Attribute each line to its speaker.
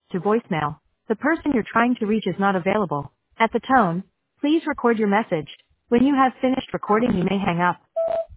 Speaker 1: to voicemail. The person you're trying to reach is not available. At the tone, please record your message. When you have finished recording, you may hang up.